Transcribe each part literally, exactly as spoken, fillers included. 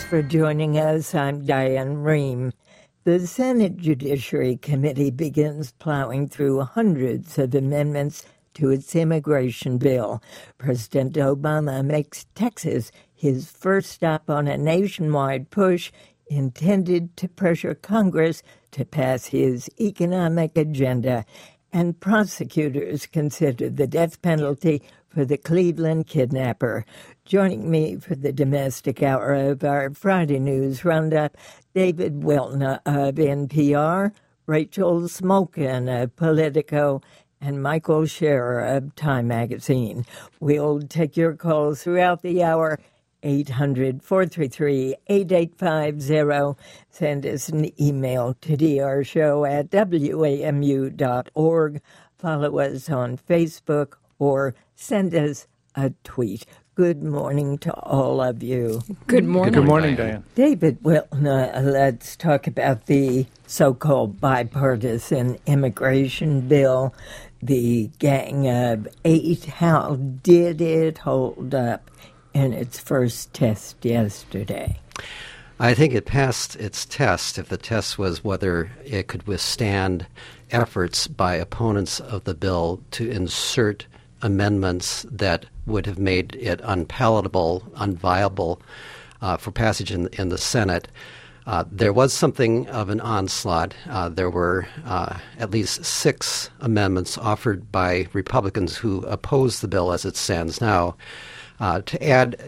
for joining us. I'm Diane Rehm. The Senate Judiciary Committee begins plowing through hundreds of amendments to its immigration bill. President Obama makes Texas his first stop on a nationwide push intended to pressure Congress to pass his economic agenda. And prosecutors consider the death penalty for the Cleveland kidnapper. Joining me for the domestic hour of our Friday News Roundup, David Wilton of N P R, Rachel Smolkin of Politico, and Michael Scherer of Time Magazine. We'll take your calls throughout the hour, eight hundred, four three three, eight eight five zero. Send us an email to drshow at w a m u dot org. Follow us on Facebook or send us a tweet. Good morning to all of you. Good morning. Good morning, Diane. David Wilton, uh, let's talk about the so-called bipartisan immigration bill, the Gang of Eight. How did it hold up in its first test yesterday? I think it passed its test. If the test was whether it could withstand efforts by opponents of the bill to insert amendments that would have made it unpalatable, unviable uh, for passage in, in the Senate. Uh, there was something of an onslaught. Uh, there were uh, at least six amendments offered by Republicans who opposed the bill as it stands now uh, to add,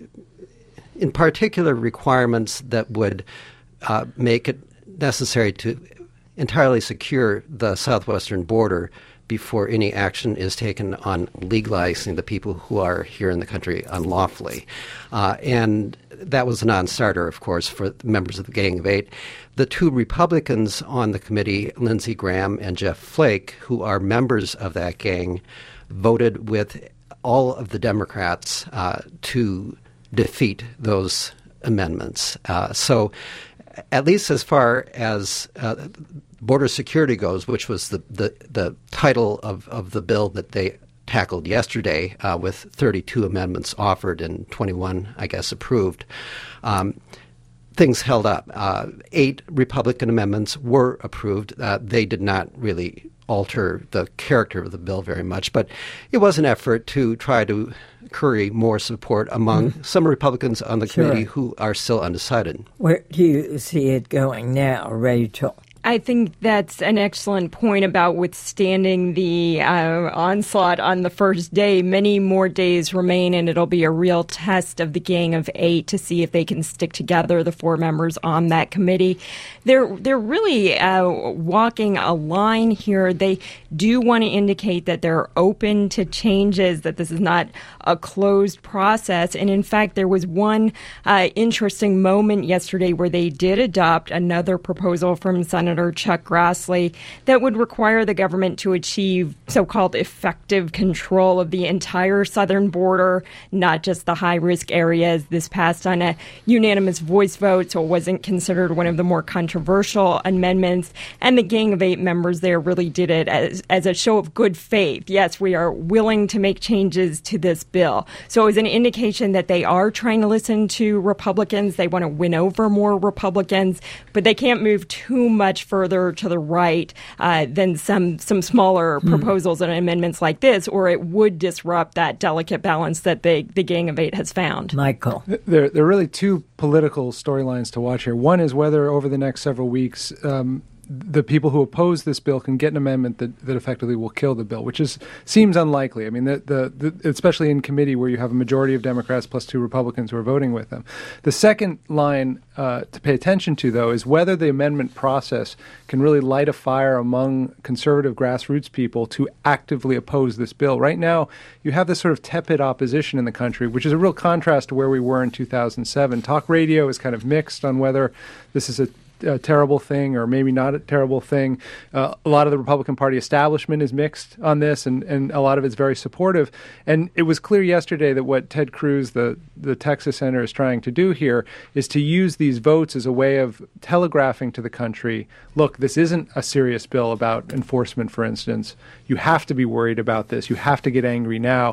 in particular, requirements that would uh, make it necessary to entirely secure the southwestern border before any action is taken on legalizing the people who are here in the country unlawfully. Uh, and that was a non-starter, of course, for members of the Gang of Eight. The two Republicans on the committee, Lindsey Graham and Jeff Flake, who are members of that gang, voted with all of the Democrats uh, to defeat those amendments. Uh, so at least as far as uh, border security goes, which was the, the, the title of, of the bill that they tackled yesterday uh, with thirty-two amendments offered and twenty-one, I guess, approved, um, things held up. Uh, eight Republican amendments were approved. Uh, they did not really alter the character of the bill very much, but it was an effort to try to curry more support among mm. some Republicans on the sure. committee who are still undecided. Where do you see it going now, Rachel? I think that's an excellent point about withstanding the uh, onslaught on the first day. Many more days remain, and it'll be a real test of the Gang of Eight to see if they can stick together, the four members on that committee. They're they're really uh, walking a line here. They do want to indicate that they're open to changes, that this is not a closed process. And in fact, there was one uh, interesting moment yesterday where they did adopt another proposal from Senator Chuck Grassley that would require the government to achieve so-called effective control of the entire southern border, not just the high-risk areas. This passed on a unanimous voice vote, so it wasn't considered one of the more controversial amendments. And the Gang of Eight members there really did it as, as a show of good faith. Yes, we are willing to make changes to this bill. So it was an indication that they are trying to listen to Republicans. They want to win over more Republicans, but they can't move too much further to the right uh, than some some smaller mm. proposals and amendments like this, or it would disrupt that delicate balance that the, the Gang of Eight has found. Michael. There, there are really two political storylines to watch here. One is whether over the next several weeks um, the people who oppose this bill can get an amendment that, that effectively will kill the bill, which is seems unlikely. I mean, the, the, the, especially in committee where you have a majority of Democrats plus two Republicans who are voting with them. The second line uh, to pay attention to, though, is whether the amendment process can really light a fire among conservative grassroots people to actively oppose this bill. Right now, you have this sort of tepid opposition in the country, which is a real contrast to where we were in two thousand seven. Talk radio is kind of mixed on whether this is a a terrible thing or maybe not a terrible thing. Uh, a lot of the Republican Party establishment is mixed on this, and, and a lot of it's very supportive. And it was clear yesterday that what Ted Cruz, the, the Texas senator, is trying to do here is to use these votes as a way of telegraphing to the country, look, this isn't a serious bill about enforcement, for instance. You have to be worried about this. You have to get angry now.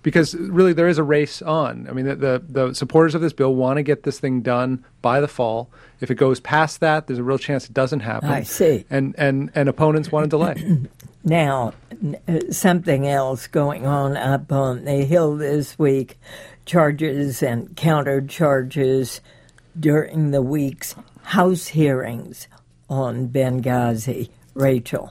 because really there is a race on. I mean, the, the, the supporters of this bill want to get this thing done by the fall. If it goes past that, there's a real chance it doesn't happen. I see. And, and, and opponents want to delay. Now, something else going on up on the Hill this week, charges and countercharges during the week's House hearings on Benghazi. Rachel.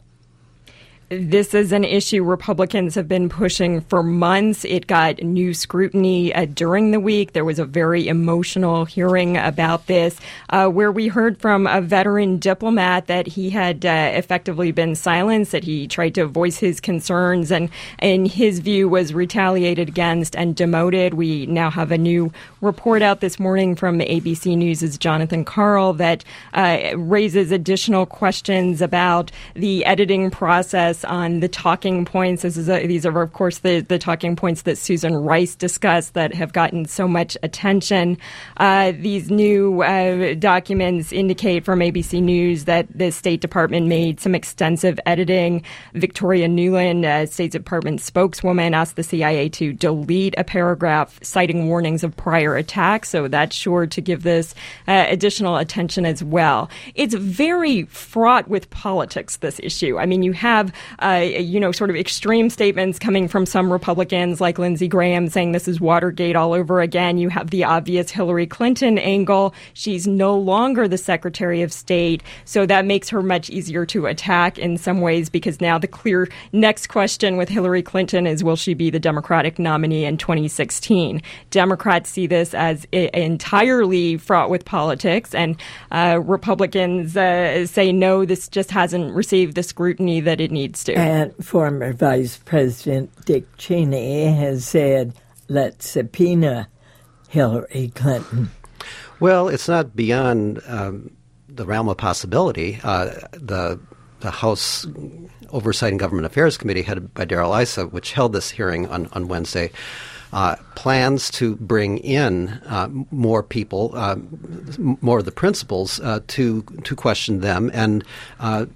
This is an issue Republicans have been pushing for months. It got new scrutiny uh, during the week. There was a very emotional hearing about this, uh, where we heard from a veteran diplomat that he had uh, effectively been silenced, that he tried to voice his concerns and, in his view, was retaliated against and demoted. We now have a new report out this morning from A B C News' Jonathan Karl that uh, raises additional questions about the editing process on the talking points. This is a, these are, of course, the, the talking points that Susan Rice discussed that have gotten so much attention. Uh, these new uh, documents indicate from A B C News that the State Department made some extensive editing. Victoria Nuland, uh, State Department spokeswoman, asked the C I A to delete a paragraph citing warnings of prior attacks, so that's sure to give this uh, additional attention as well. It's very fraught with politics, this issue. I mean, you have Uh, you know, sort of extreme statements coming from some Republicans like Lindsey Graham saying this is Watergate all over again. You have the obvious Hillary Clinton angle. She's no longer the Secretary of State, so that makes her much easier to attack in some ways, because now the clear next question with Hillary Clinton is, will she be the Democratic nominee in twenty sixteen? Democrats see this as I- entirely fraught with politics, and uh, Republicans uh, say, no, this just hasn't received the scrutiny that it needs to. And former Vice President Dick Cheney has said, let's subpoena Hillary Clinton. Well, it's not beyond um, the realm of possibility. Uh, the the House Oversight and Government Affairs Committee, headed by Darrell Issa, which held this hearing on, on Wednesday, uh, plans to bring in uh, more people, uh, more of the principals, uh, to to question them. And uh,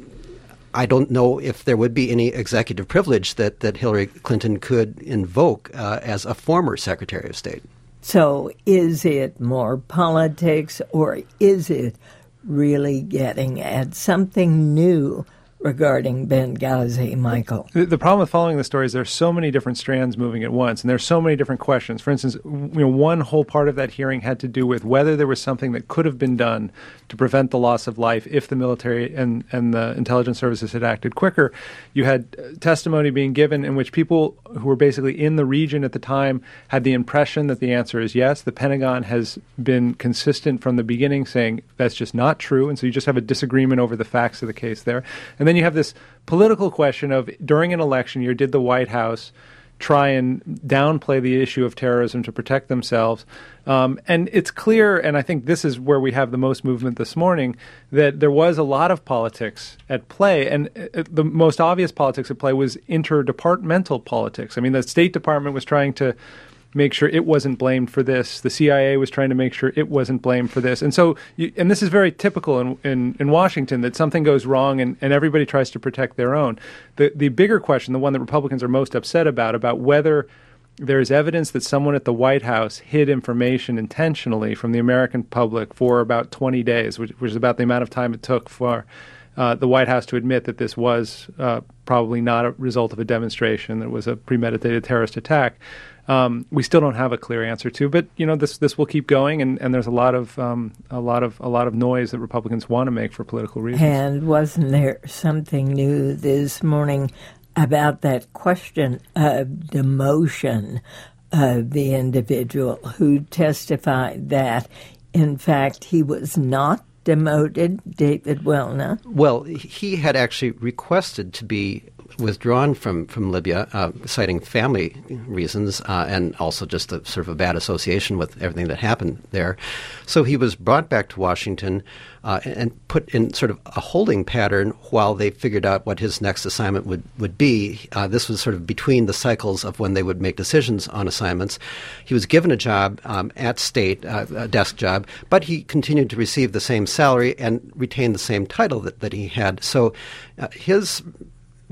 I don't know if there would be any executive privilege that, that Hillary Clinton could invoke uh, as a former Secretary of State. So is it more politics, or is it really getting at something new regarding Benghazi, Michael? The, the problem with following the story is there's so many different strands moving at once, and there's so many different questions. For instance, you know, one whole part of that hearing had to do with whether there was something that could have been done to prevent the loss of life if the military and, and the intelligence services had acted quicker. You had testimony being given in which people who were basically in the region at the time had the impression that the answer is yes. The Pentagon has been consistent from the beginning saying that's just not true, and so you just have a disagreement over the facts of the case there. And then you have this political question of, during an election year, did the White House try and downplay the issue of terrorism to protect themselves? Um, and it's clear, and I think this is where we have the most movement this morning, that there was a lot of politics at play. And uh, the most obvious politics at play was interdepartmental politics. I mean, the State Department was trying to make sure it wasn't blamed for this. The C I A was trying to make sure it wasn't blamed for this. And so, you, and this is very typical in, in, in Washington, that something goes wrong and, and everybody tries to protect their own. The, the bigger question, the one that Republicans are most upset about, about whether there is evidence that someone at the White House hid information intentionally from the American public for about twenty days, which, which is about the amount of time it took for uh, the White House to admit that this was uh, probably not a result of a demonstration, that it was a premeditated terrorist attack. Um, we still don't have a clear answer to, but you know, this this will keep going, and, and there's a lot of um, a lot of a lot of noise that Republicans want to make for political reasons. And wasn't there something new this morning about that question of demotion of the individual who testified that, in fact, he was not demoted, David Welna? Well, he had actually requested to be withdrawn from, from Libya, uh, citing family reasons uh, and also just a sort of a bad association with everything that happened there. So he was brought back to Washington uh, and put in sort of a holding pattern while they figured out what his next assignment would, would be. Uh, this was sort of between the cycles of when they would make decisions on assignments. He was given a job um, at State, uh, a desk job, but he continued to receive the same salary and retain the same title that, that he had. So uh, his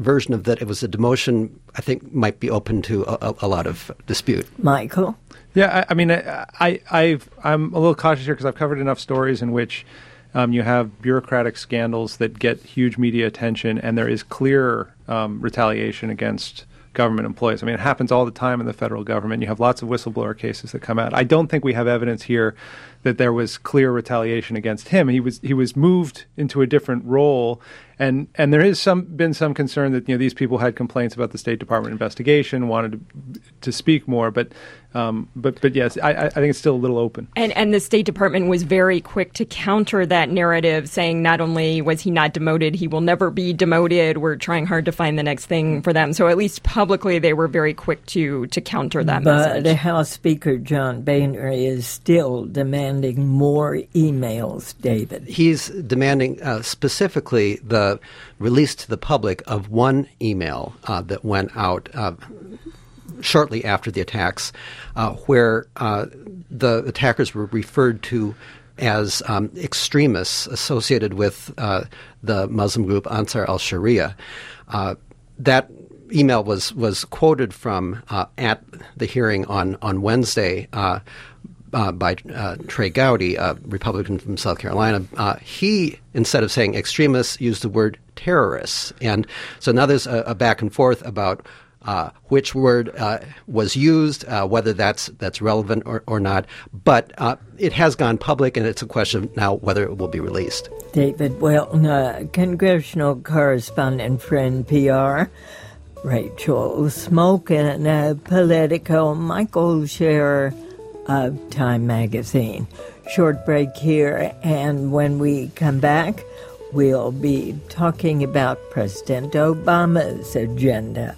version of that it was a demotion, I think, might be open to a, a lot of dispute. Michael? Yeah, I, I mean, I, I, I've, I'm a little cautious here because I've covered enough stories in which um, you have bureaucratic scandals that get huge media attention, and there is clear um, retaliation against government employees. I mean, it happens all the time in the federal government. You have lots of whistleblower cases that come out. I don't think we have evidence here that there was clear retaliation against him. He was he was moved into a different role, and and there has some been some concern that you know these people had complaints about the State Department investigation, wanted to, to speak more, but um, but but yes, I, I think it's still a little open. And and the State Department was very quick to counter that narrative, saying not only was he not demoted, he will never be demoted. We're trying hard to find the next thing for them. So at least publicly, they were very quick to to counter that but message. But House Speaker John Boehner is still demanding more emails, David. He's demanding uh, specifically the release to the public of one email uh, that went out uh, shortly after the attacks, uh, where uh, the attackers were referred to as um, extremists associated with uh, the Muslim group Ansar al-Sharia. Uh, that email was was quoted from uh, at the hearing on, on Wednesday uh, Uh, by uh, Trey Gowdy, a Republican from South Carolina. Uh, he, instead of saying extremists, used the word terrorists. And so now there's a, a back and forth about uh, which word uh, was used, uh, whether that's that's relevant or, or not. But uh, it has gone public, and it's a question now whether it will be released. David Welton, uh, congressional correspondent for N P R. Rachel Smokin, uh, Politico. Michael Scherer of Time Magazine. Short break here, and when we come back, we'll be talking about President Obama's agenda.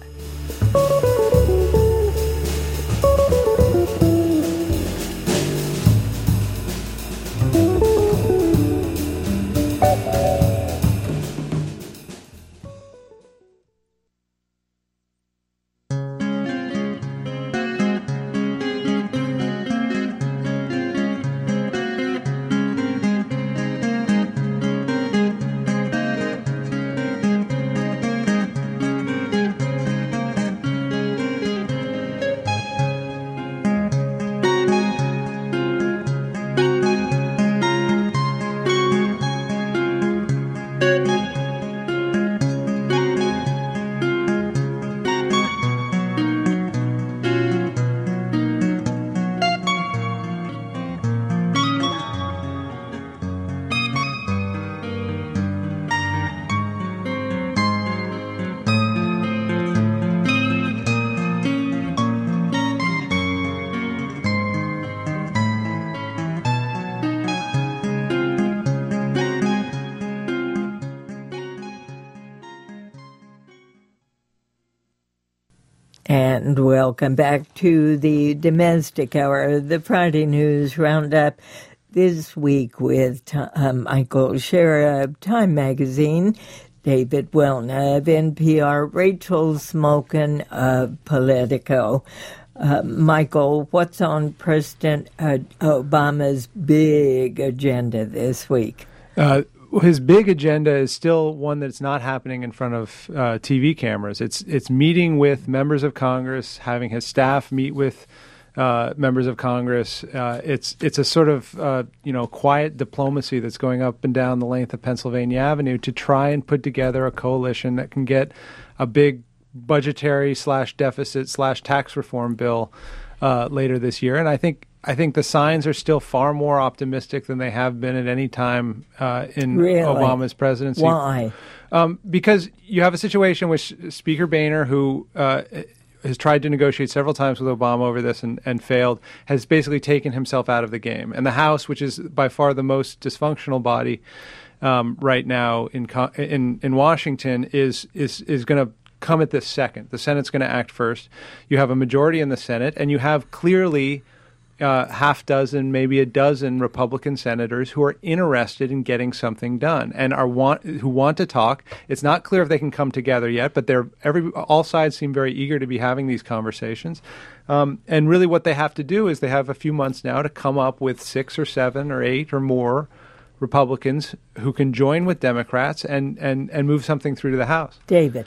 And welcome back to the Domestic Hour, the Friday News Roundup, this week with uh, Michael Scherer of Time Magazine, David Welton of N P R, Rachel Smokin of Politico. Uh, Michael, what's on President uh, Obama's big agenda this week? Uh, his big agenda is still one that's not happening in front of uh, T V cameras. It's it's meeting with members of Congress, having his staff meet with uh, members of Congress. Uh, it's it's a sort of uh, you know quiet diplomacy that's going up and down the length of Pennsylvania Avenue to try and put together a coalition that can get a big budgetary slash deficit slash tax reform bill uh, later this year. And I think I think the signs are still far more optimistic than they have been at any time uh, in really? Obama's presidency. Why? Um, because you have a situation with Speaker Boehner, who uh, has tried to negotiate several times with Obama over this and, and failed, has basically taken himself out of the game. And the House, which is by far the most dysfunctional body um, right now in in in Washington, is is is going to come at this second. The Senate's going to act first. You have a majority in the Senate, and you have clearly Uh, half dozen, maybe a dozen Republican senators who are interested in getting something done and are want who want to talk. It's not clear if they can come together yet, but they're every all sides seem very eager to be having these conversations. Um, and really, what they have to do is they have a few months now to come up with six or seven or eight or more Republicans who can join with Democrats and and and move something through to the House. David.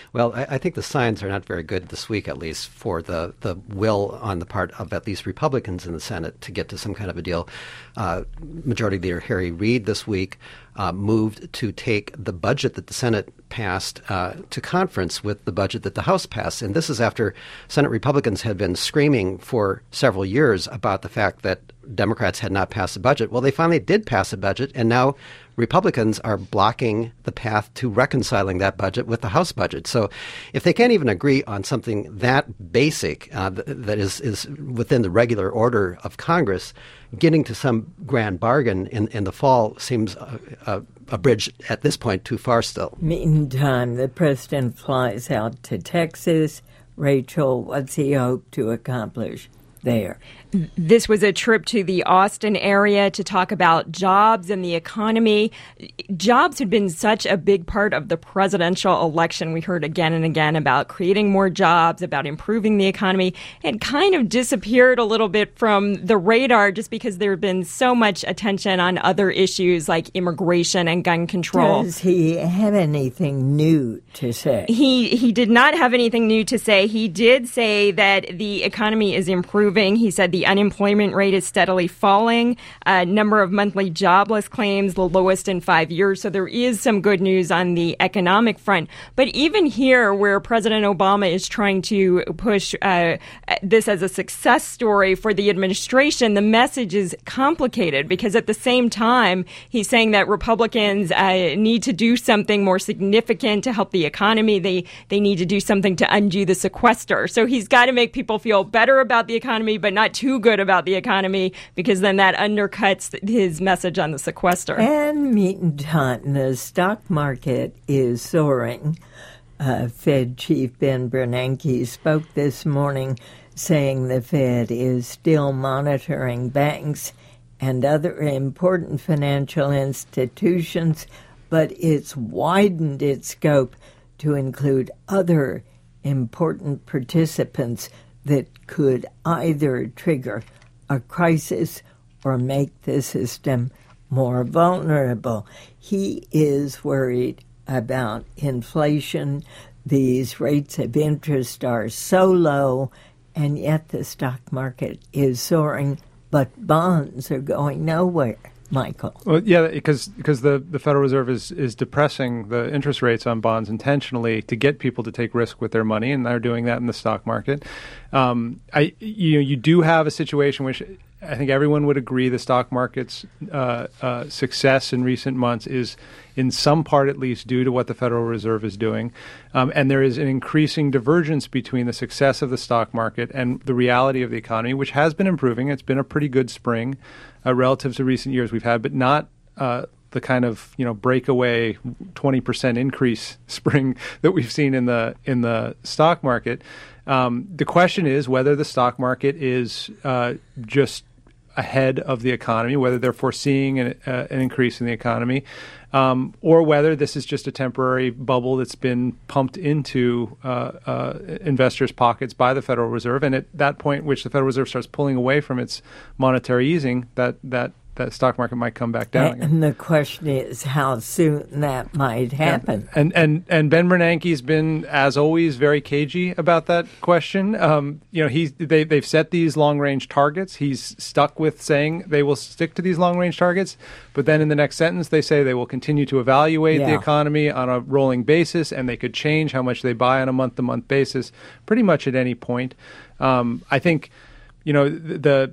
Well, I, I think the signs are not very good this week, at least, for the, the will on the part of at least Republicans in the Senate to get to some kind of a deal. Uh, Majority Leader Harry Reid this week uh, moved to take the budget that the Senate passed uh, to conference with the budget that the House passed. And this is after Senate Republicans had been screaming for several years about the fact that Democrats had not passed a budget. Well, they finally did pass a budget, and now Republicans are blocking the path to reconciling that budget with the House budget. So if they can't even agree on something that basic uh, th- that is, is within the regular order of Congress, getting to some grand bargain in, in the fall seems a, a, a bridge at this point too far still. Meantime, the president flies out to Texas. Rachel, what's he hope to accomplish there? This was a trip to the Austin area to talk about jobs and the economy. Jobs had been such a big part of the presidential election. We heard again and again about creating more jobs, about improving the economy. It kind of disappeared a little bit from the radar just because there had been so much attention on other issues like immigration and gun control. Does he have anything new to say? He he did not have anything new to say. He did say that the economy is improving. He said the The unemployment rate is steadily falling. Uh, number of monthly jobless claims, the lowest in five years. So there is some good news on the economic front. But even here, where President Obama is trying to push uh, this as a success story for the administration, the message is complicated because at the same time, he's saying that Republicans uh, need to do something more significant to help the economy. They, they need to do something to undo the sequester. So he's got to make people feel better about the economy, but not too good about the economy, because then that undercuts his message on the sequester. And meantime, the stock market is soaring. Uh, Fed Chief Ben Bernanke spoke this morning saying the Fed is still monitoring banks and other important financial institutions, but it's widened its scope to include other important participants that could either trigger a crisis or make the system more vulnerable. He is worried about inflation. These rates of interest are so low, and yet the stock market is soaring, but bonds are going nowhere. Michael. Well, yeah, because because the, the Federal Reserve is, is depressing the interest rates on bonds intentionally to get people to take risk with their money, and they're doing that in the stock market. Um, I you know you do have a situation which I think everyone would agree the stock market's uh, uh, success in recent months is in some part at least due to what the Federal Reserve is doing. Um, and there is an increasing divergence between the success of the stock market and the reality of the economy, which has been improving. It's been a pretty good spring uh, relative to recent years we've had, but not uh, the kind of, you know, breakaway twenty percent increase spring that we've seen in the in the stock market. Um, the question is whether the stock market is uh, just ahead of the economy, whether they're foreseeing an, uh, an increase in the economy, um, or whether this is just a temporary bubble that's been pumped into uh, uh, investors' pockets by the Federal Reserve. And at that point, which the Federal Reserve starts pulling away from its monetary easing, that that that stock market might come back down again. And the question is how soon that might happen. And and and Ben Bernanke's been, as always, very cagey about that question. Um, you know, he's they they've set these long range targets. He's stuck with saying they will stick to these long range targets, but then in the next sentence they say they will continue to evaluate yeah. the economy on a rolling basis, and they could change how much they buy on a month to month basis, pretty much at any point. Um, I think, you know, the.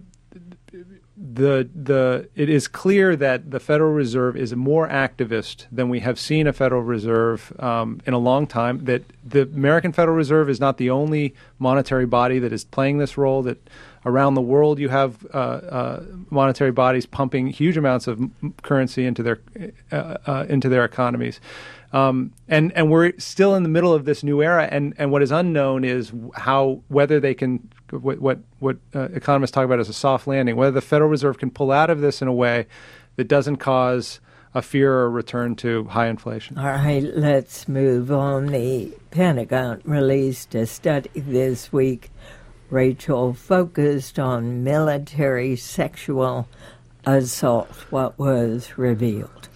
The the it is clear that the Federal Reserve is more activist than we have seen a Federal Reserve um, in a long time. That the American Federal Reserve is not the only monetary body that is playing this role. That around the world you have uh, uh, monetary bodies pumping huge amounts of m- currency into their uh, uh, into their economies. Um, and, and we're still in the middle of this new era, and, and what is unknown is how whether they can what what, what uh, economists talk about as a soft landing, whether the Federal Reserve can pull out of this in a way that doesn't cause a fear or a return to high inflation. All right, let's move on. The Pentagon released a study this week, Rachel, focused on military sexual assault. What was revealed?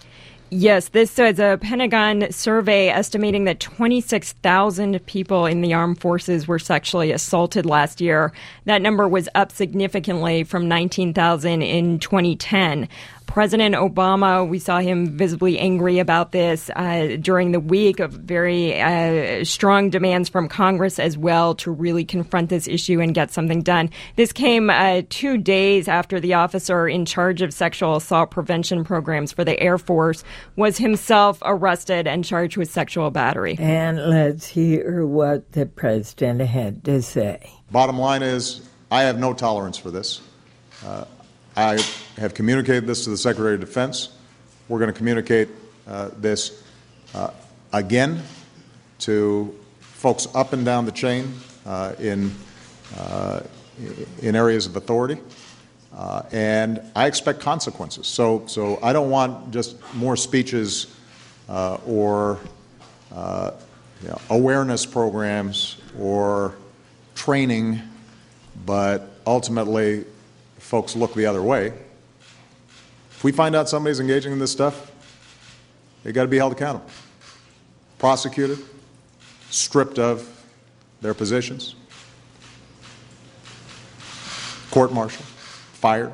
Yes, this is a Pentagon survey estimating that twenty-six thousand people in the armed forces were sexually assaulted last year. That number was up significantly from nineteen thousand in twenty ten. President Obama, we saw him visibly angry about this uh, during the week of very uh, strong demands from Congress as well to really confront this issue and get something done. This came uh, two days after the officer in charge of sexual assault prevention programs for the Air Force was himself arrested and charged with sexual battery. And let's hear what the president had to say. Bottom line is, I have no tolerance for this. Uh, I have communicated this to the Secretary of Defense. We're going to communicate uh, this uh, again to folks up and down the chain uh, in uh, in areas of authority, uh, and I expect consequences. So, so I don't want just more speeches uh, or uh, you know, awareness programs or training, but ultimately, folks look the other way. If we find out somebody's engaging in this stuff, they got to be held accountable, prosecuted, stripped of their positions, court-martialed, fired,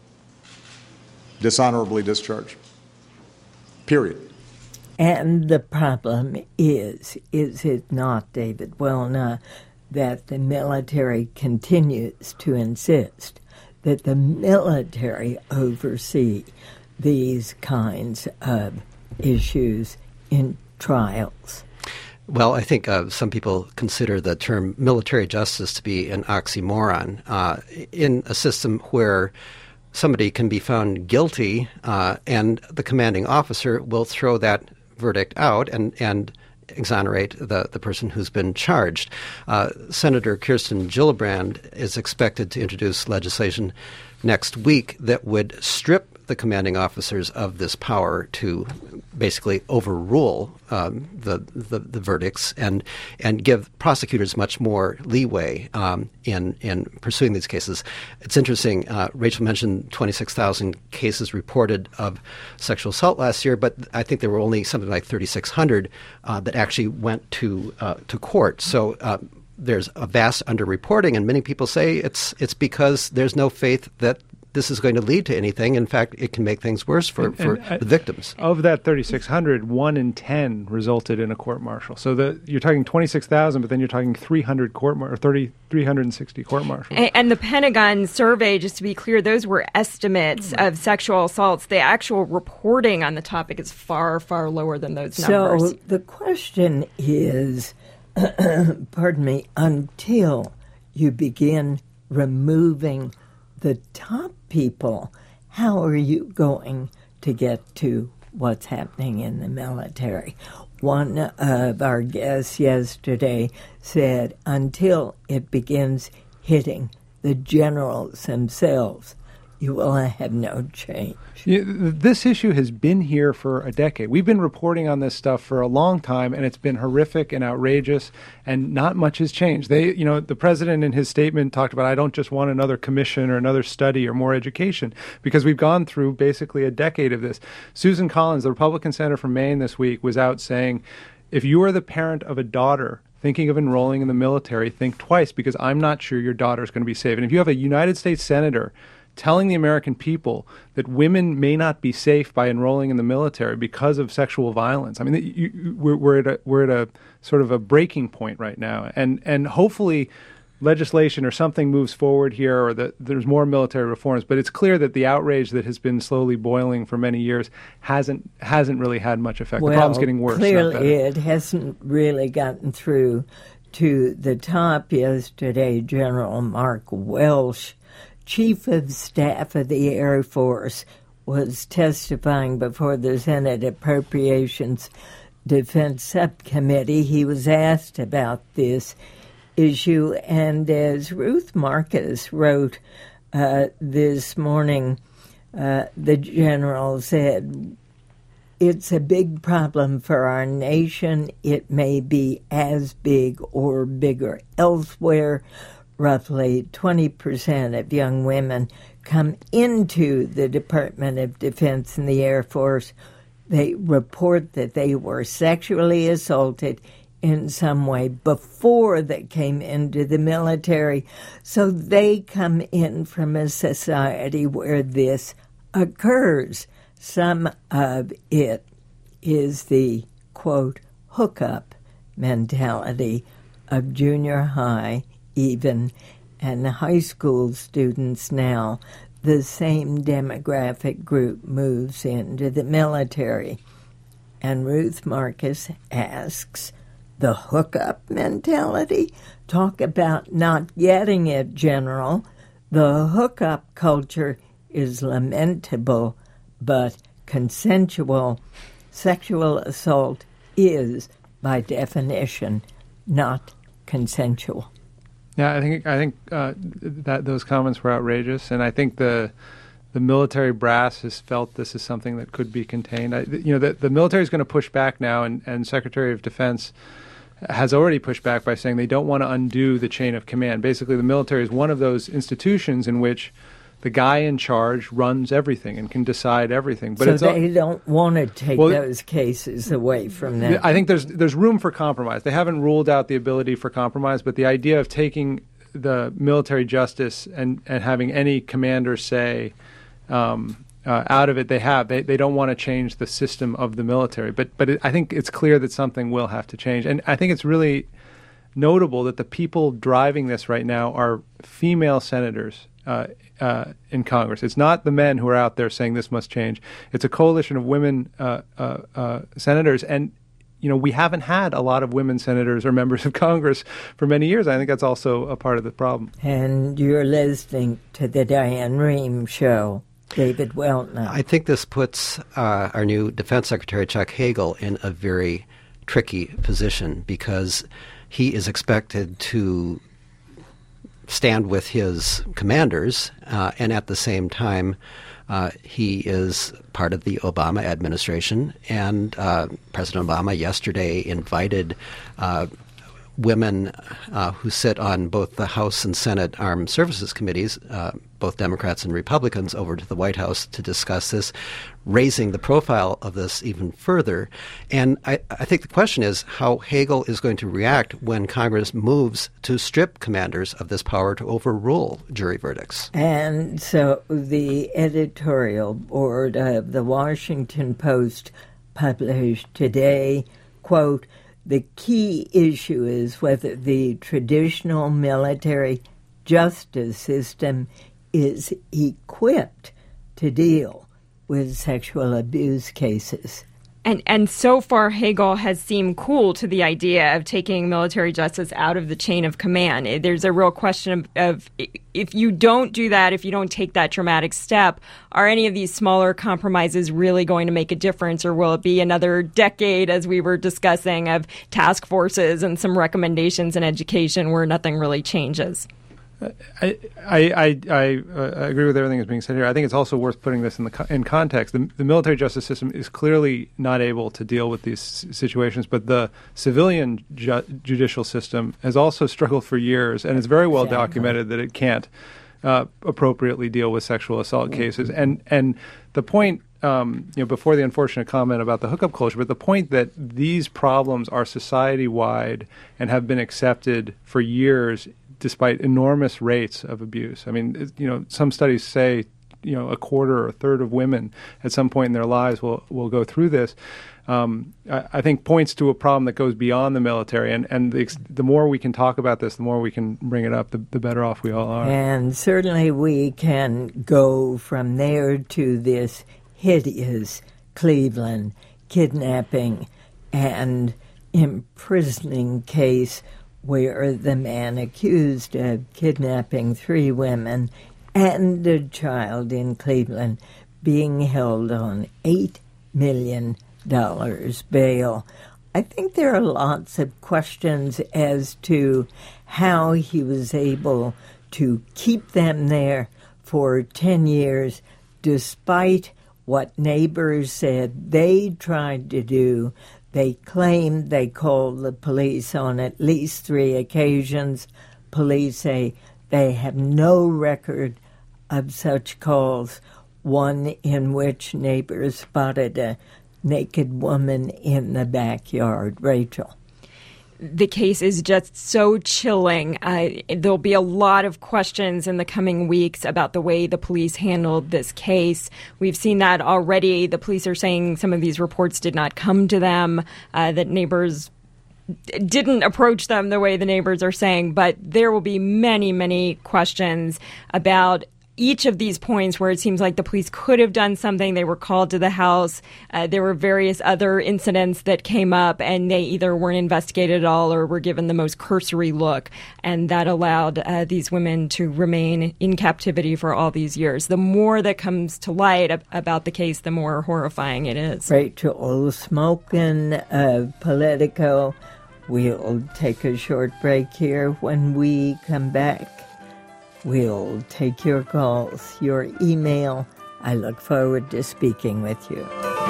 dishonorably discharged. Period. And the problem is, is it not, David Welna, that the military continues to insist that the military oversee these kinds of issues in trials? Well, I think uh, some people consider the term military justice to be an oxymoron. Uh, in a system where somebody can be found guilty uh, and the commanding officer will throw that verdict out and, and exonerate the, the person who's been charged. Uh, Senator Kirsten Gillibrand is expected to introduce legislation next week that would strip the commanding officers of this power to basically overrule um, the, the the verdicts and and give prosecutors much more leeway um, in in pursuing these cases. It's interesting. Uh, Rachel mentioned twenty-six thousand cases reported of sexual assault last year, but I think there were only something like thirty-six hundred uh, that actually went to uh, to court. So. Uh, There's a vast underreporting, and many people say it's it's because there's no faith that this is going to lead to anything. In fact, it can make things worse for, and, for and, the victims. Of that thirty-six hundred, one in ten resulted in a court-martial. So the, you're talking twenty-six thousand, but then you're talking three hundred court mar- or thirty, three hundred sixty court-martials. And, and the Pentagon survey, just to be clear, those were estimates of sexual assaults. The actual reporting on the topic is far, far lower than those numbers. So the question is, pardon me, until you begin removing the top people, how are you going to get to what's happening in the military? One of our guests yesterday said until it begins hitting the generals themselves, you will have no change. Yeah, this issue has been here for a decade. We've been reporting on this stuff for a long time, and it's been horrific and outrageous, and not much has changed. They, you know, the president in his statement talked about, I don't just want another commission or another study or more education, because we've gone through basically a decade of this. Susan Collins, the Republican senator from Maine this week, was out saying, if you are the parent of a daughter thinking of enrolling in the military, think twice, because I'm not sure your daughter is going to be safe. And if you have a United States senator telling the American people that women may not be safe by enrolling in the military because of sexual violence. I mean, you, you, we're, we're at a, we're at a sort of a breaking point right now, and and hopefully legislation or something moves forward here, or that there's more military reforms. But it's clear that the outrage that has been slowly boiling for many years hasn't hasn't really had much effect. Well, the problem's getting worse. Clearly, it hasn't really gotten through to the top. Yesterday, General Mark Welsh, Chief of Staff of the Air Force, was testifying before the Senate Appropriations Defense Subcommittee. He was asked about this issue, and as Ruth Marcus wrote uh, this morning, uh, the general said, it's a big problem for our nation. It may be as big or bigger elsewhere. Roughly twenty percent of young women come into the Department of Defense and the Air Force they report that they were sexually assaulted in some way before they came into the military. So they come in from a society where this occurs. Some of it is the, quote, hookup mentality of junior high even, and high school students now. The same demographic group moves into the military. And Ruth Marcus asks, the hookup mentality? Talk about not getting it, General. The hookup culture is lamentable, but consensual sexual assault is, by definition, not consensual. Yeah, I think I think uh, that those comments were outrageous, and I think the the military brass has felt this is something that could be contained. I, you know, the, the military is going to push back now, and, and Secretary of Defense has already pushed back by saying they don't want to undo the chain of command. Basically, the military is one of those institutions in which the guy in charge runs everything and can decide everything. But so it's they al- don't want to take well, those cases away from them. I think there's there's room for compromise. They haven't ruled out the ability for compromise, but the idea of taking the military justice and, and having any commander say um, uh, out of it, they have. They they don't want to change the system of the military. But but it, I think it's clear that something will have to change. And I think it's really notable that the people driving this right now are female senators uh, uh, in Congress. It's not the men who are out there saying this must change. It's a coalition of women uh, uh, uh, senators. And, you know, we haven't had a lot of women senators or members of Congress for many years. I think that's also a part of the problem. And you're listening to the Diane Rehm Show. David Weltner. I think this puts uh, our new Defense Secretary, Chuck Hagel, in a very tricky position because he is expected to stand with his commanders, uh, and at the same time, uh, he is part of the Obama administration. And uh, President Obama yesterday invited uh, women uh, who sit on both the House and Senate Armed Services Committees, uh, both Democrats and Republicans, over to the White House to discuss this, raising the profile of this even further. And I, I think the question is how Hagel is going to react when Congress moves to strip commanders of this power to overrule jury verdicts. And so the editorial board of the Washington Post published today, quote, the key issue is whether the traditional military justice system is equipped to deal with sexual abuse cases. And and so far, Hagel has seemed cool to the idea of taking military justice out of the chain of command. There's a real question of, of if you don't do that, if you don't take that dramatic step, are any of these smaller compromises really going to make a difference, or will it be another decade, as we were discussing, of task forces and some recommendations in education where nothing really changes? I I I, I uh, agree with everything that's being said here. I think it's also worth putting this in the co- in context. The, the military justice system is clearly not able to deal with these situations, but the civilian ju- judicial system has also struggled for years, and it's very well exactly. documented that it can't uh, appropriately deal with sexual assault mm-hmm. cases. And and the point, um, you know, before the unfortunate comment about the hookup culture, but the point that these problems are society-wide and have been accepted for years, despite enormous rates of abuse. I mean, you know, some studies say, you know, a quarter or a third of women at some point in their lives will, will go through this. Um, I, I think points to a problem that goes beyond the military. And, and the, the more we can talk about this, the more we can bring it up, the, the better off we all are. And certainly we can go from there to this hideous Cleveland kidnapping and imprisoning case where the man accused of kidnapping three women and a child in Cleveland being held on eight million dollars bail. I think there are lots of questions as to how he was able to keep them there for ten years, despite what neighbors said they tried to do. They claimed they called the police on at least three occasions. Police say they have no record of such calls, one in which neighbors spotted a naked woman in the backyard. Rachel. The case is just so chilling. Uh, there'll be a lot of questions in the coming weeks about the way the police handled this case. We've seen that already. The police are saying some of these reports did not come to them, uh, that neighbors didn't approach them the way the neighbors are saying. But there will be many, many questions about each of these points where it seems like the police could have done something. They were called to the house. Uh, there were various other incidents that came up, and they either weren't investigated at all or were given the most cursory look. And that allowed uh, these women to remain in captivity for all these years. The more that comes to light ab- about the case, the more horrifying it is. Rachel Smokin of Politico. We'll take a short break here. When we come back, we'll take your calls, your email. I look forward to speaking with you.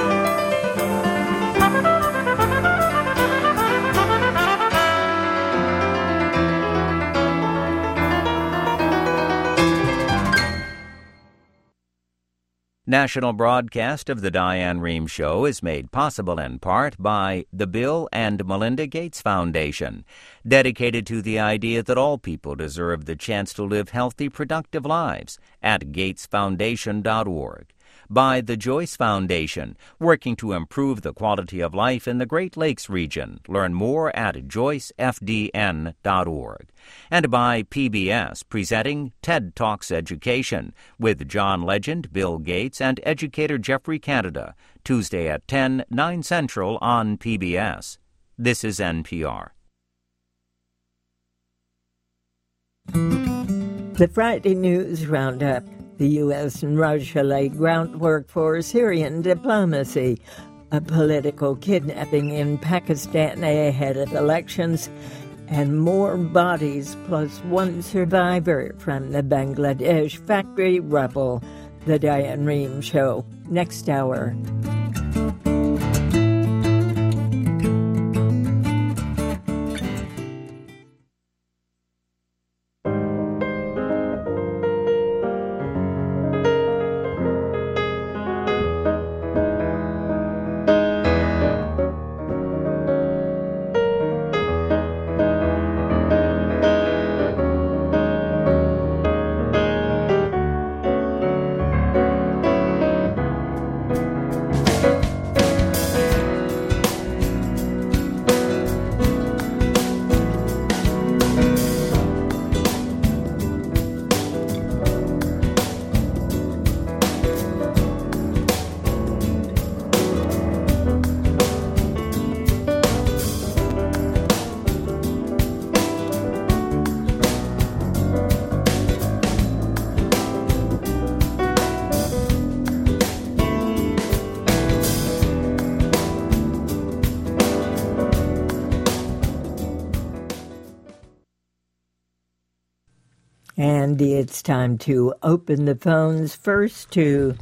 National broadcast of the Diane Rehm Show is made possible in part by the Bill and Melinda Gates Foundation, dedicated to the idea that all people deserve the chance to live healthy, productive lives, at gates foundation dot org. By the Joyce Foundation, working to improve the quality of life in the Great Lakes region. Learn more at joyce f d n dot org. And by P B S, presenting TED Talks Education with John Legend, Bill Gates, and educator Jeffrey Canada, Tuesday at ten, nine Central on P B S. This is N P R. The Friday News Roundup. The U S and Russia lay groundwork for Syrian diplomacy, a political kidnapping in Pakistan ahead of elections, and more bodies plus one survivor from the Bangladesh factory rubble. The Diane Rehm Show, next hour. And it's time to open the phones first to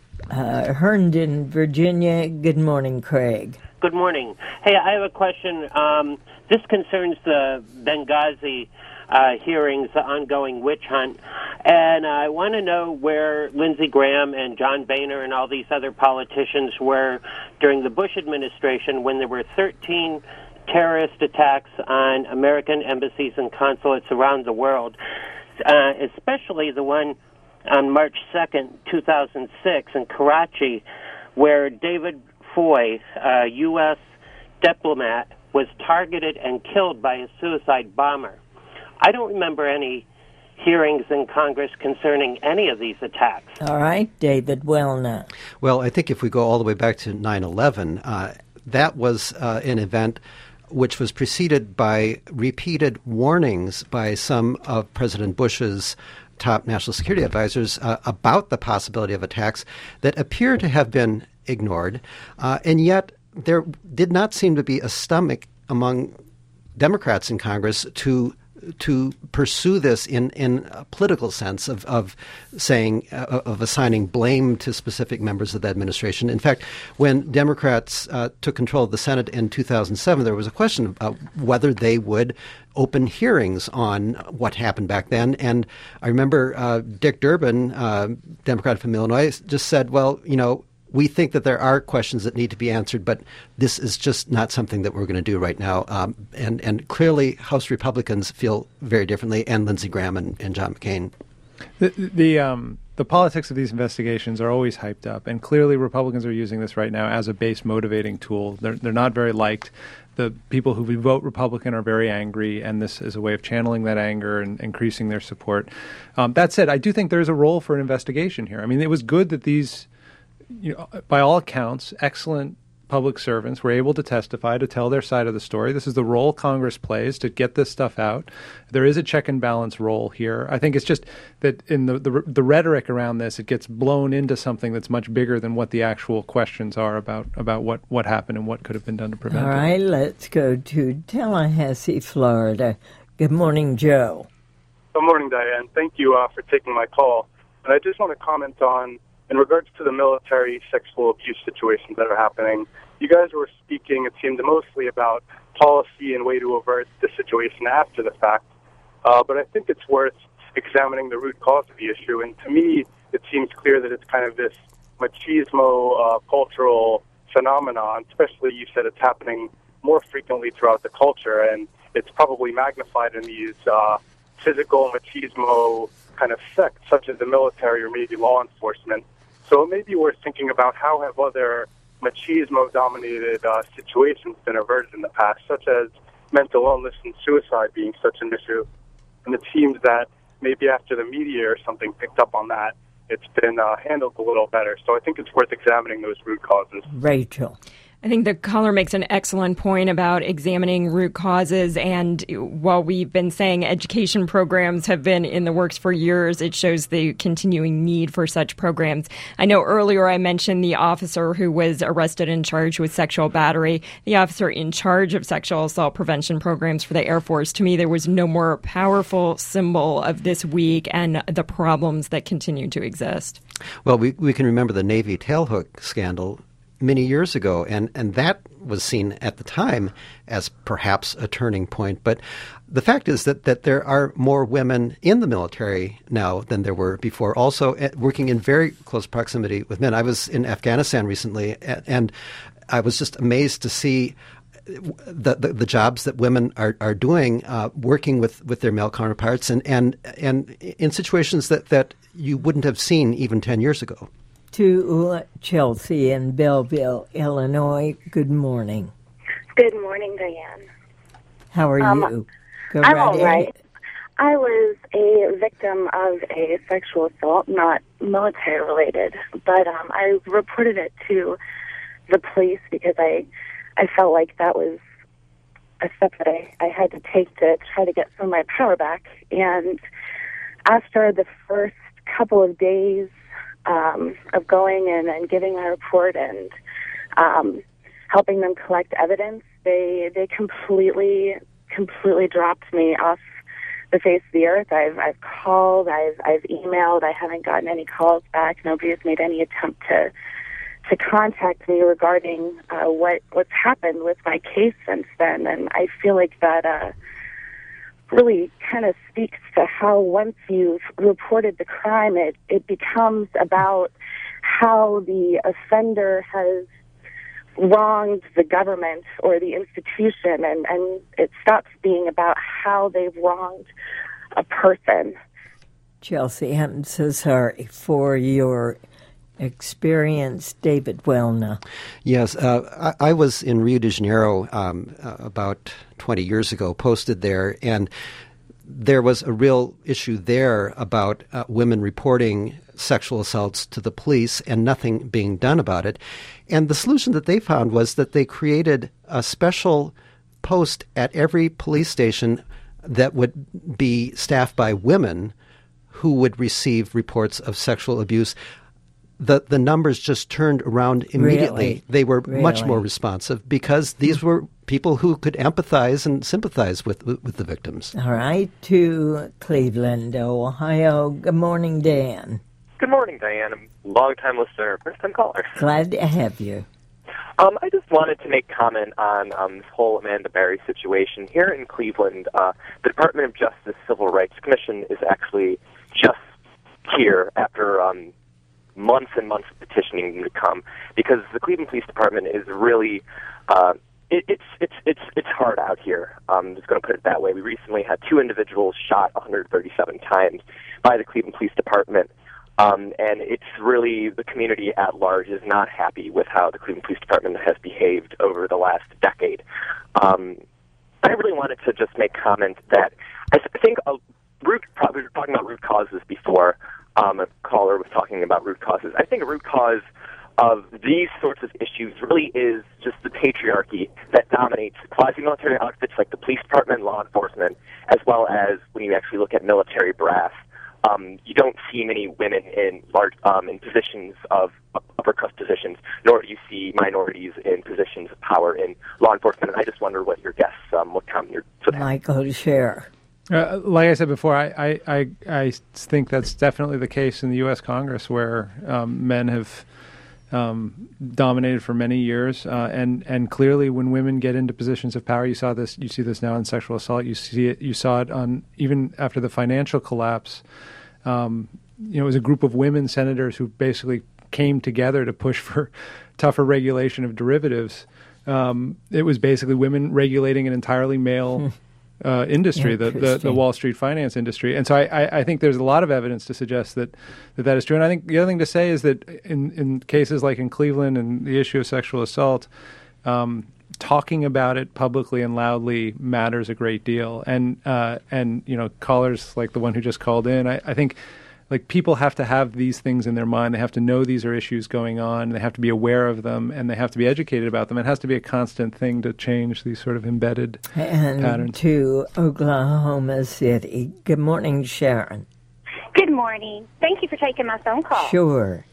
uh, Herndon, Virginia. Good morning, Craig. Good morning. Hey, I have a question. Um, this concerns the Benghazi uh, hearings, the ongoing witch hunt. And I want to know where Lindsey Graham and John Boehner and all these other politicians were during the Bush administration when there were thirteen terrorist attacks on American embassies and consulates around the world. Uh, especially the one on March second, two thousand six in Karachi, where David Foy, a U S diplomat, was targeted and killed by a suicide bomber. I don't remember any hearings in Congress concerning any of these attacks. All right, David Wellner. Well, I think if we go all the way back to nine eleven, uh, that was uh, an event which was preceded by repeated warnings by some of President Bush's top national security advisors uh, about the possibility of attacks that appear to have been ignored. Uh, and yet there did not seem to be a stomach among Democrats in Congress to to pursue this in, in a political sense of, of saying, uh, of assigning blame to specific members of the administration. In fact, when Democrats uh, took control of the Senate in two thousand seven, there was a question about whether they would open hearings on what happened back then. And I remember uh, Dick Durbin, uh, Democrat from Illinois, just said, well, you know, we think that there are questions that need to be answered, but this is just not something that we're going to do right now. Um, and, and clearly, House Republicans feel very differently, and Lindsey Graham and, and John McCain. The the, um, the politics of these investigations are always hyped up, and clearly Republicans are using this right now as a base motivating tool. They're they're not very liked. The people who vote Republican are very angry, and this is a way of channeling that anger and increasing their support. Um, that said, I do think there's a role for an investigation here. I mean, it was good that these, you know, by all accounts, excellent public servants were able to testify, to tell their side of the story. This is the role Congress plays to get this stuff out. There is a check and balance role here. I think it's just that in the, the the rhetoric around this, it gets blown into something that's much bigger than what the actual questions are about about what, what happened and what could have been done to prevent it. All right, let's go to Tallahassee, Florida. Good morning, Joe. Good morning, Diane. Thank you uh, for taking my call. And I just want to comment on, in regards to the military sexual abuse situations that are happening, you guys were speaking, it seemed, mostly about policy and way to avert the situation after the fact. Uh, but I think it's worth examining the root cause of the issue. And to me, it seems clear that it's kind of this machismo uh, cultural phenomenon, especially you said it's happening more frequently throughout the culture. And it's probably magnified in these uh, physical machismo kind of sects, such as the military or maybe law enforcement. So it may be worth thinking about how have other machismo-dominated uh, situations been averted in the past, such as mental illness and suicide being such an issue. And it seems that maybe after the media or something picked up on that, it's been uh, handled a little better. So I think it's worth examining those root causes. Rachel. I think the caller makes an excellent point about examining root causes. And while we've been saying education programs have been in the works for years, it shows the continuing need for such programs. I know earlier I mentioned the officer who was arrested and charged with sexual battery, the officer in charge of sexual assault prevention programs for the Air Force. To me, there was no more powerful symbol of this week and the problems that continue to exist. Well, we, we can remember the Navy tailhook scandal many years ago, and, and that was seen at the time as perhaps a turning point. But the fact is that, that there are more women in the military now than there were before, also uh, working in very close proximity with men. I was in Afghanistan recently, and, and I was just amazed to see the, the, the jobs that women are, are doing, uh, working with, with their male counterparts, and, and, and in situations that, that you wouldn't have seen even ten years ago. To Chelsea in Belleville, Illinois. Good morning. Good morning, Diane. How are um, you? Go I'm right all right. ahead. I was a victim of a sexual assault, not military-related, but um, I reported it to the police because I, I felt like that was a step that I, I had to take to try to get some of my power back. And after the first couple of days Um, of going in and giving my report and um, helping them collect evidence, they they completely completely dropped me off the face of the earth. I've I've called, I've I've emailed, I haven't gotten any calls back. Nobody has made any attempt to to contact me regarding uh, what what's happened with my case since then. And I feel like that Uh, really kind of speaks to how once you've reported the crime, it, it becomes about how the offender has wronged the government or the institution, and, and it stops being about how they've wronged a person. Chelsea, I'm so sorry for your experience. David Wellna. Yes, uh, I, I was in Rio de Janeiro um, uh, about twenty years ago, posted there, and there was a real issue there about uh, women reporting sexual assaults to the police and nothing being done about it. And the solution that they found was that they created a special post at every police station that would be staffed by women who would receive reports of sexual abuse. The the numbers just turned around immediately. Really? They were really? much more responsive because these were people who could empathize and sympathize with with the victims. All right, to Cleveland, Ohio. Good morning, Dan. Good morning, Diane. I'm a long-time listener, first-time caller. Glad to have you. Um, I just wanted to make comment on um, this whole Amanda Berry situation. Here in Cleveland, uh, the Department of Justice Civil Rights Commission is actually just here after um, months and months of petitioning to come, because the Cleveland Police Department is really uh, it, it's it's it's it's hard out here. Um, I'm just going to put it that way. We recently had two individuals shot one hundred thirty-seven times by the Cleveland Police Department, um, and it's really the community at large is not happy with how the Cleveland Police Department has behaved over the last decade. Um, I really wanted to just make comment that I think a root. We were talking about root causes before. Um, a caller was talking about root causes. I think a root cause of these sorts of issues really is just the patriarchy that dominates quasi-military outfits like the police department, law enforcement, as well as when you actually look at military brass. Um, you don't see many women in large um, in positions of upper crust positions, nor do you see minorities in positions of power in law enforcement. And I just wonder what your guests, um, what comment your Michael Scher. Uh, like I said before, I, I, I, I think that's definitely the case in the U S Congress, where um, men have um, dominated for many years, uh, and and clearly when women get into positions of power, you saw this. You see this now in sexual assault. You see it. You saw it on even after the financial collapse. Um, you know, it was a group of women senators who basically came together to push for tougher regulation of derivatives. Um, it was basically women regulating an entirely male. Uh, industry, the, the the Wall Street finance industry. And so I, I, I think there's a lot of evidence to suggest that, that that is true. And I think the other thing to say is that in, in cases like in Cleveland and the issue of sexual assault, um, talking about it publicly and loudly matters a great deal. And, uh, and you know, callers like the one who just called in, I, I think like people have to have these things in their mind. They have to know these are issues going on. They have to be aware of them, and they have to be educated about them. It has to be a constant thing to change these sort of embedded and patterns. To Oklahoma City. Good morning, Sharon. Good morning. Thank you for taking my phone call. Sure.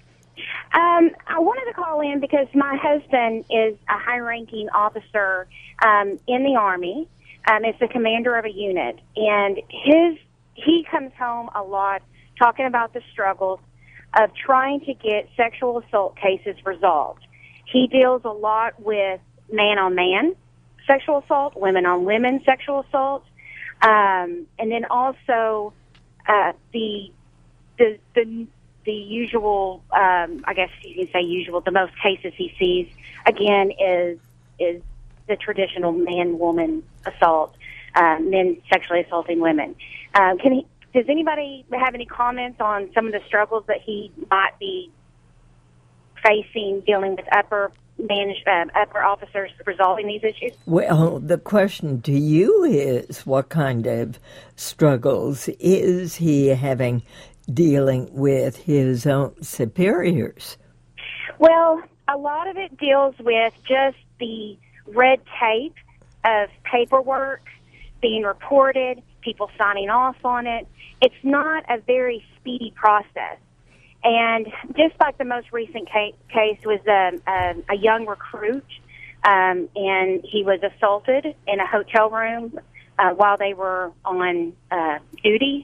Um, I wanted to call in because my husband is a high-ranking officer um, in the Army. Um, it's the commander of a unit, and his he comes home a lot talking about the struggles of trying to get sexual assault cases resolved. He deals a lot with man-on-man sexual assault, women-on-women sexual assault, um, and then also uh, the the the the usual, um, I guess you can say usual, the most cases he sees, again, is is the traditional man-woman assault, uh, men sexually assaulting women. Uh, can he Does anybody have any comments on some of the struggles that he might be facing dealing with upper manage, uh, upper officers resolving these issues? Well, the question to you is, what kind of struggles is he having dealing with his own superiors? Well, a lot of it deals with just the red tape of paperwork being reported, people signing off on it. It's not a very speedy process. And just like the most recent case, case was a, a, a young recruit, um, and he was assaulted in a hotel room uh, while they were on uh, duty.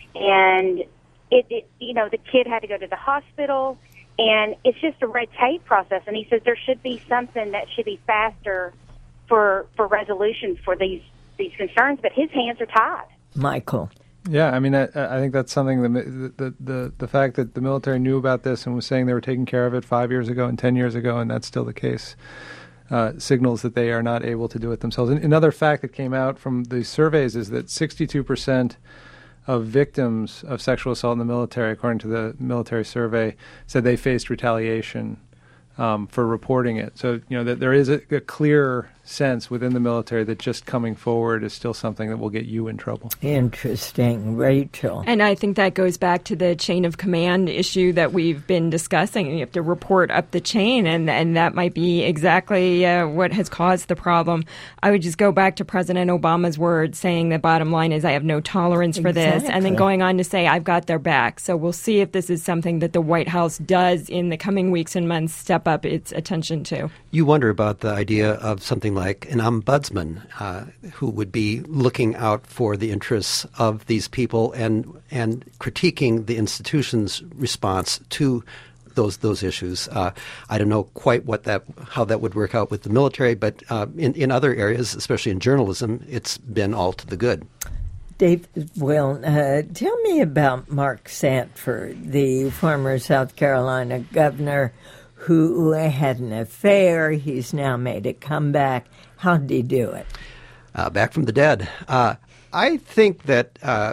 And, it, it, you know, the kid had to go to the hospital, and it's just a red tape process. And he says there should be something that should be faster for, for resolution for these, these concerns, but his hands are tied. Michael. Yeah, I mean, I, I think that's something, the, the the the fact that the military knew about this and was saying they were taking care of it five years ago and ten years ago, and that's still the case, uh, signals that they are not able to do it themselves. And another fact that came out from the surveys is that sixty-two percent of victims of sexual assault in the military, according to the military survey, said they faced retaliation um, for reporting it. So, you know, that there is a, a clear sense within the military that just coming forward is still something that will get you in trouble. Interesting. Rachel. And I think that goes back to the chain of command issue that we've been discussing. You have to report up the chain, and, and that might be exactly uh, what has caused the problem. I would just go back to President Obama's words saying the bottom line is I have no tolerance for exactly. this, and then going on to say I've got their back. So we'll see if this is something that the White House does in the coming weeks and months step up its attention to. You wonder about the idea of something like an ombudsman uh, who would be looking out for the interests of these people and and critiquing the institution's response to those those issues. Uh, I don't know quite what that how that would work out with the military, but uh, in in other areas, especially in journalism, it's been all to the good. David, well, uh, tell me about Mark Sanford, the former South Carolina governor who had an affair. He's now made a comeback. How did he do it? Uh, back from the dead. Uh, I think that uh,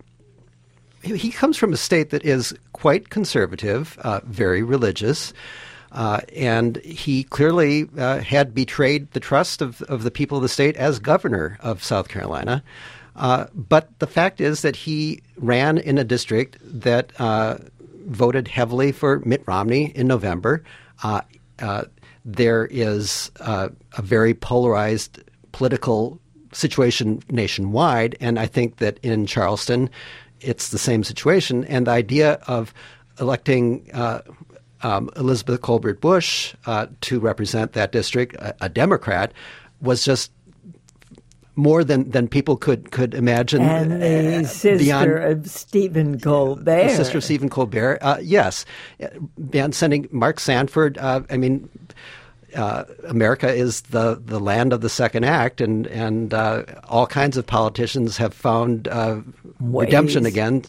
he comes from a state that is quite conservative, uh, very religious. Uh, and he clearly uh, had betrayed the trust of, of the people of the state as governor of South Carolina. Uh, but the fact is that he ran in a district that uh, voted heavily for Mitt Romney in November. Uh, uh, there is uh, a very polarized political situation nationwide, and I think that in Charleston, it's the same situation. And the idea of electing uh, um, Elizabeth Colbert Bush uh, to represent that district, a, a Democrat, was just more than, than people could, could imagine. And the uh, sister beyond, of Stephen Colbert. The sister of Stephen Colbert, uh, yes. Beyond sending Mark Sanford, uh, I mean, uh, America is the, the land of the second act, and, and uh, all kinds of politicians have found uh, redemption again.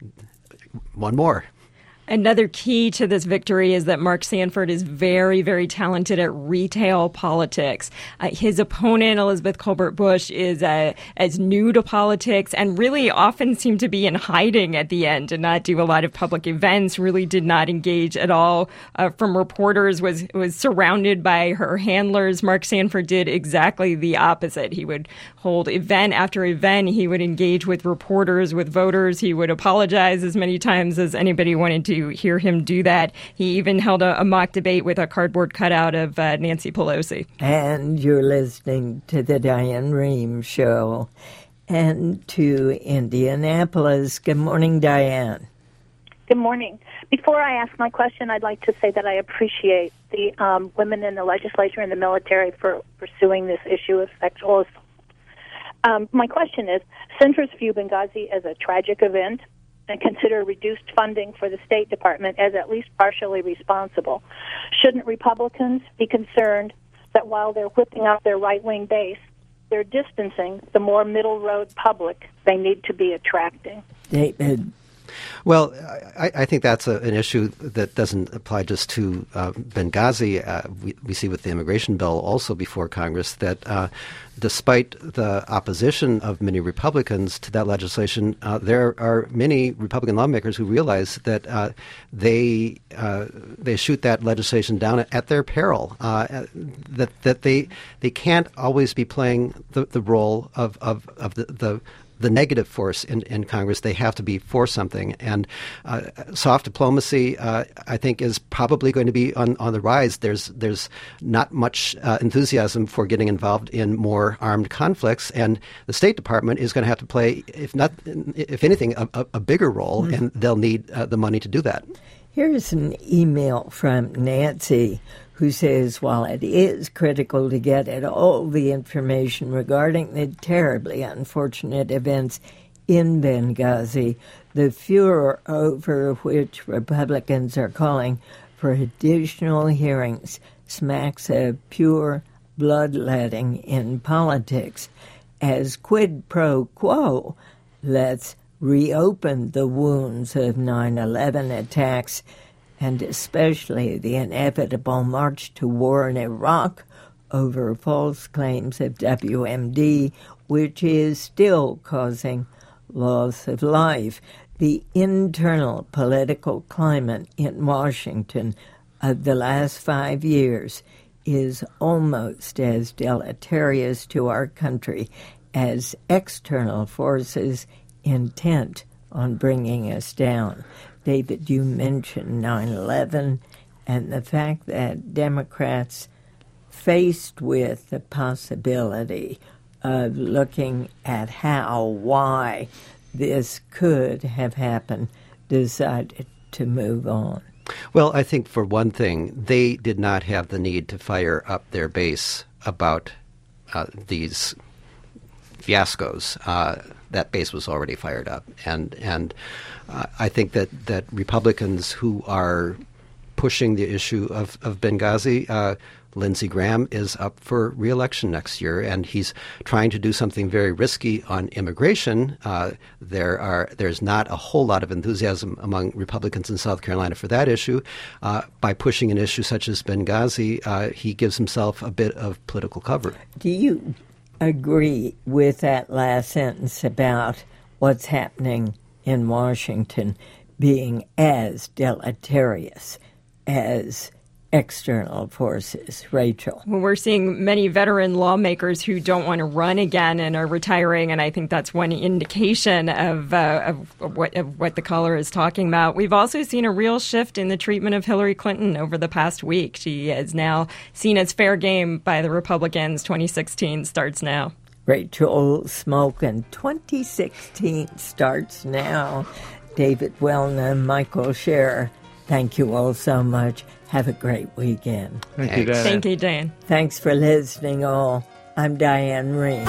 One more. Another key to this victory is that Mark Sanford is very, very talented at retail politics. Uh, his opponent, Elizabeth Colbert Bush, is uh, as new to politics and really often seemed to be in hiding at the end and not do a lot of public events, really did not engage at all uh, from reporters, was, was surrounded by her handlers. Mark Sanford did exactly the opposite. He would hold event after event. He would engage with reporters, with voters. He would apologize as many times as anybody wanted to hear him do that. He even held a, a mock debate with a cardboard cutout of uh, Nancy Pelosi. And you're listening to the Diane Rehm Show. And to Indianapolis. Good morning, Diane. Good morning. Before I ask my question, I'd like to say that I appreciate the um, women in the legislature and the military for pursuing this issue of sexual assault. Um, my question is, senators view Benghazi as a tragic event and consider reduced funding for the State Department as at least partially responsible. Shouldn't Republicans be concerned that while they're whipping out their right-wing base, they're distancing the more middle-road public they need to be attracting? David. Well, I, I think that's a, an issue that doesn't apply just to uh, Benghazi. Uh, we, we see with the immigration bill also before Congress that uh, despite the opposition of many Republicans to that legislation, uh, there are many Republican lawmakers who realize that uh, they uh, they shoot that legislation down at, at their peril. Uh, that that they they can't always be playing the, the role of of, of the, the the negative force in, in Congress. They have to be for something. And uh, soft diplomacy, uh, I think, is probably going to be on, on the rise. There's there's not much uh, enthusiasm for getting involved in more armed conflicts. And the State Department is going to have to play, if not, if anything, a, a, a bigger role, mm-hmm. and they'll need uh, the money to do that. Here's an email from Nancy, who says, while it is critical to get at all the information regarding the terribly unfortunate events in Benghazi, the furor over which Republicans are calling for additional hearings smacks of pure bloodletting in politics. As quid pro quo, let's reopen the wounds of nine eleven attacks, and especially the inevitable march to war in Iraq over false claims of W M D, which is still causing loss of life. The internal political climate in Washington of the last five years is almost as deleterious to our country as external forces intent on bringing us down. David, you mentioned nine eleven and the fact that Democrats, faced with the possibility of looking at how, why this could have happened, decided to move on. Well, I think for one thing, they did not have the need to fire up their base about uh, these fiascos. Uh, that base was already fired up. And and uh, I think that, that Republicans who are pushing the issue of, of Benghazi uh, Lindsey Graham is up for re-election next year, and he's trying to do something very risky on immigration. Uh, there are there's not a whole lot of enthusiasm among Republicans in South Carolina for that issue. Uh, by pushing an issue such as Benghazi, uh, he gives himself a bit of political cover. Do you agree with that last sentence about what's happening in Washington being as deleterious as external forces? Rachel? Well, we're seeing many veteran lawmakers who don't want to run again and are retiring, and I think that's one indication of, uh, of, what, of what the caller is talking about. We've also seen a real shift in the treatment of Hillary Clinton over the past week. She is now seen as fair game by the Republicans. twenty sixteen starts now. Rachel Smokin, twenty sixteen starts now. David Wellner, Michael Scherer, thank you all so much. Have a great weekend. Thank you, Dan. Thank you, Dan. Thanks for listening all. I'm Diane Rehm.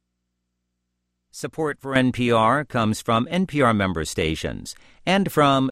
Support for N P R comes from N P R member stations and from